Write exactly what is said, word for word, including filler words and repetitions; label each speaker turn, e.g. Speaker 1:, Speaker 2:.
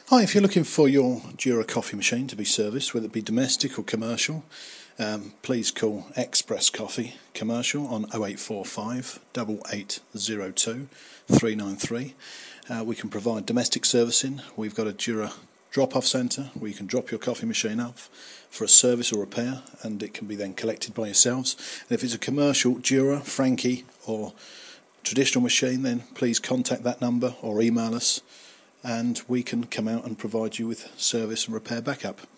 Speaker 1: Hi, if you're looking for your Dura coffee machine to be serviced, whether it be domestic or commercial, um, please call Express Coffee Commercial on oh eight four five, eight eight zero two, three nine three. Uh, we can provide domestic servicing. We've got a Dura drop-off centre where you can drop your coffee machine off for a service or repair, and it can be then collected by yourselves. And if it's a commercial Dura, Franke or traditional machine, then please contact that number or email us, and we can come out and provide you with service and repair backup.